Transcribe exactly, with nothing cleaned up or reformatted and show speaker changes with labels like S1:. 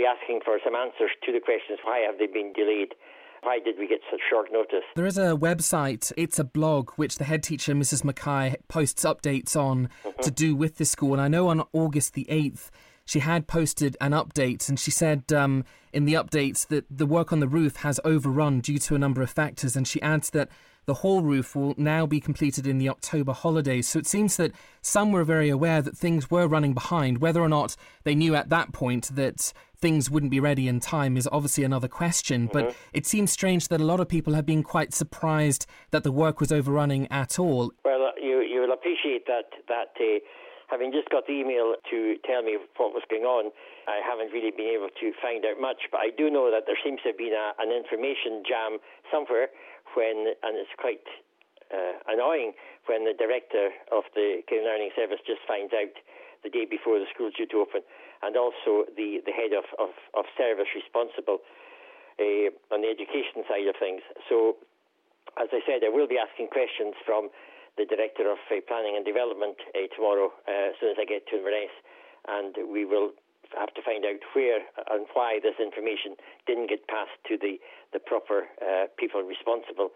S1: be asking for some answers to the questions. Why have they been delayed? Why did we get such short notice?
S2: There is a website, it's a blog, which the head teacher, Missus Mackay, posts updates on mm-hmm. to do with the school. And I know on August the eighth, she had posted an update, and she said um, in the updates that the work on the roof has overrun due to a number of factors. And she adds that the whole roof will now be completed in the October holidays. So it seems that some were very aware that things were running behind. Whether or not they knew at that point that things wouldn't be ready in time is obviously another question. Mm-hmm. But it seems strange that a lot of people have been quite surprised that the work was overrunning at all.
S1: Well, you you will appreciate that that uh, having just got the email to tell me what was going on, I haven't really been able to find out much. But I do know that there seems to have been a, an information jam somewhere when, and it's quite uh, annoying when the director of the Care and Learning Service just finds out the day before the school's due to open, and also the, the head of, of, of service responsible uh, on the education side of things. So, as I said, I will be asking questions from the Director of uh, Planning and Development uh, tomorrow uh, as soon as I get to Inverness, and we will have to find out where and why this information didn't get passed to the, the proper uh, people responsible